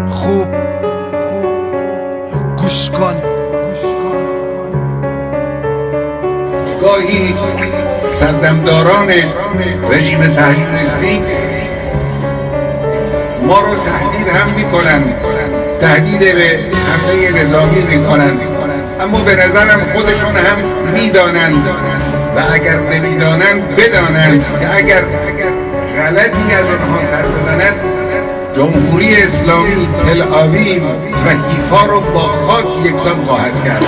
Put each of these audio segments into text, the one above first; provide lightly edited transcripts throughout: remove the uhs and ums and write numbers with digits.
خوب گوش کن. گاهی سردمداران رژیم صهیونیستی ما رو تهدید هم میکنن، تهدید به حمله نظامی میکنن، اما به نظرم خودشون هم میدانند و اگر نمیدانند بدانند که اگر غلطی از آنها سر بزند جمهوری اسلامی تل آویو و حیفا رو با خاک یکسان خواهد کرد.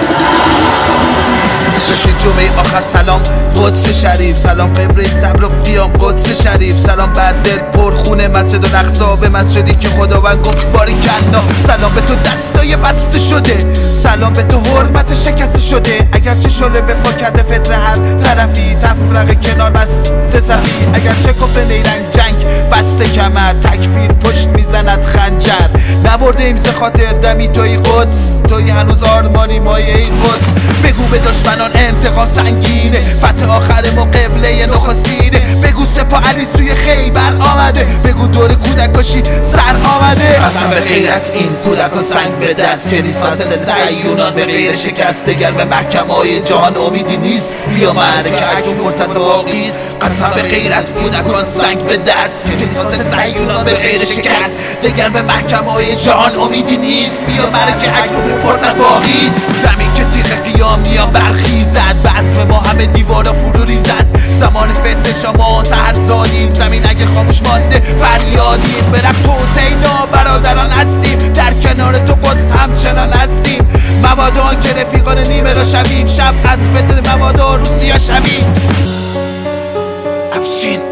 رسید جمعه آخر سلام قدس شریف، سلام قبله صبر و قیام قدس شریف، سلام بر دل پر خونه مسجد الاقصی، به مسجدی که خداوند گفت باریکلا. سلام به تو دستای بسته شده، سلام به تو حرمت شکسته شده. اگرچه شله به پا کرده فتر هر طرفی، تفرقه کنار بسته صفی. اگرچه کفر نیرنگ جنگ بسته کمر، تکفیر پشت میزند خنجر. نبرده ایم ز خاطر دمی توی قدس، توی هنوز آرمانی مایه ای قدس. بگو به دشمنان انتقام سنگینه، فتح آخر ما قبله نخستینه. بگو سپاه علی سوی خیبر آمده، بگو دور کودکاشی سر آمده. قسم به غیرت این کودکان سنگ به دست، کلیسا صهیونان به غیر شکست. دگر به محکمه‌های جهان امیدی نیست، بیا معرکه اکنون فرصت باقی است. قسم به غیرت کودکان سنگ به دست، کلیسا صهیونان به غیر شکست. دگر به محکمه‌های جهان امیدی نیست، بیا معرکه اکنون فرصت باقی است. دمی که تیغ قیام نیام برخیزد، بزم ما همه دیوارا فرو ریزد. زمان فتنه شما سحر زادیم، زمین اگه خاموش مانده فریادیم. به رفت حسینا برادران هستیم، در کنار تو قدس همچنان هستیم. مبادا که رفیقان نیمه را شویم، شب از فتنه مبادا روسیا شویم. افشین